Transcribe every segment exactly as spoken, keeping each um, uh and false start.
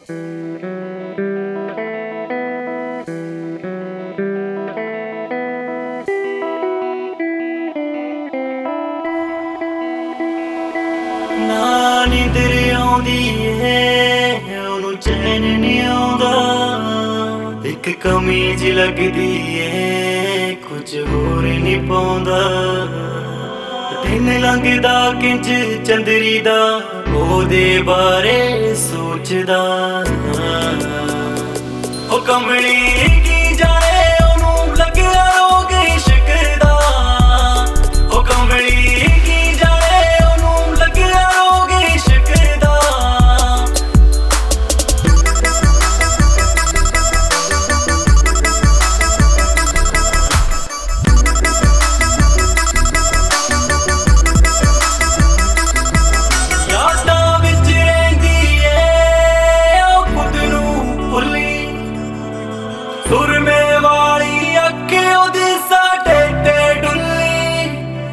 ਨਾ ਨੀਂਦਰ ਆਉਂਦੀ ਏ ਉਹਨੂੰ ਚੈਨ ਨੀ ਆਉਂਦਾ, ਇੱਕ ਕਮੀ ਜਿਹੀ ਲੱਗਦੀ ਏ ਕੁਝ ਹੋਰ ਨੀ ਪਾਉਂਦਾ। ਦਿਨ ਲੰਘਦਾ ਕਿੰਜ ਚੰਦਰੀ ਦਾ ਉਹਦੇ ਬਾਰੇ ਸੋਚਦਾ। ਉਹ ਕਮਲੀ ਕੀ ਜਾਣੇ ਉਹਨੂੰ ਲੱਗਿਆ ਰੋਗ ਇਸ਼ਕ ਦਾ। ਉਹ ਕਮਲੀ ਕੀ ਜਾਣੇ ਉਹਨੂੰ ਲੱਗਿਆ ਰੋਗ ਇਸ਼ਕ ਦਾ। ਯਾਦਾਂ ਵਿੱਚ ਰਹਿੰਦੀ ਏ ਉਹ ਖੁਦ ਨੂੰ ਭੁੱਲੀ, ਸੁਰਮੇ ਵਾਲੀ ਅੱਖ ਉਹਦੀ ਸਾਡੇ ਤੇ ਡੁੱਲੀ।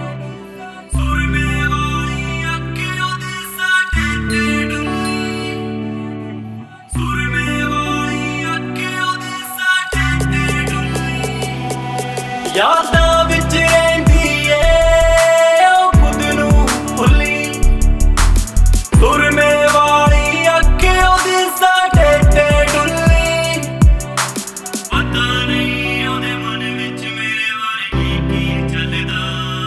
ਸੁਰਮੇ ਵਾਲੀ ਅੱਖ ਉਹਦੀ ਸਾਡੇ ਤੇ ਡੁੱਲੀ। ਸੁਰਮੇ ਵਾਲੀ ਅੱਖ ਉਹਦੀ ਸਾਡੇ ਤੇ ਡੁੱਲੀ। ਯਾਦਾਂ ਵਿੱਚ ਰਹਿੰਦੀ ਏ ਉਹ ਖੁਦ ਨੂੰ ਭੁੱਲੀ, ਸੁਰਮੇ ਵਾਲੀ ਅੱਖ ਉਹਦੀ ਸਾਡੇ ਤੇ ਡੁੱਲੀ। ਪਤਾ ਨਹੀਂ ਉਹਦੇ ਮਨ ਵਿੱਚ ਮੇਰੇ ਬਾਰੇ ਕੀ ਚੱਲਦਾ।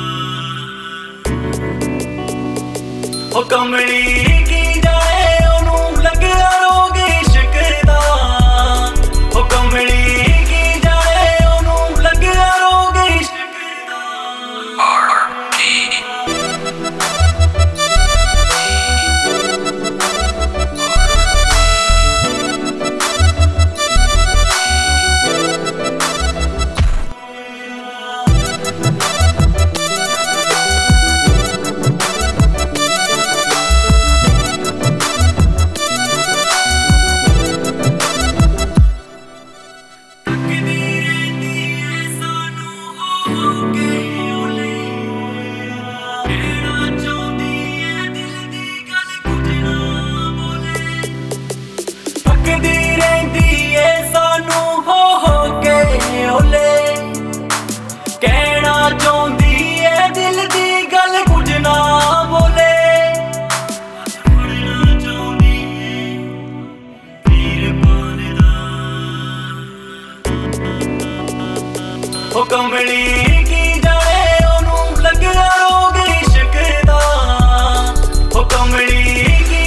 ਉਹ ਕਮਲੀ ਕੀ ਜਾਣੇ ਉਹਨੂੰ ਲੱਗਿਆ ਰੋਗ ਇਸ਼ਕ ਦਾ। ਉਹ ਕਮਲੀ ਕੀ ਜਾਣੇ ਉਹਨੂੰ ਲੱਗਿਆ ਰੋਗ ਇਸ਼ਕ ਦਾ। ਕਹਿਣਾ ਚਾਹੁੰਦੀ ਏ ਦਿਲ ਦੀ ਗੱਲ ਕੁਝ ਨਾ ਬੋਲੇ। ਫੜਨਾ ਚਾਹੁੰਦੀ ਏ ਪੀਰ ਪਾਲਦਾ। ਉਹ ਕਮਲੀ ਕੀ ਜਾਣੇ ਉਹਨੂੰ ਲੱਗਿਆ ਰੋਗ ਇਸ਼ਕ ਦਾ। ਉਹ ਕਮਲੀ ਕੀ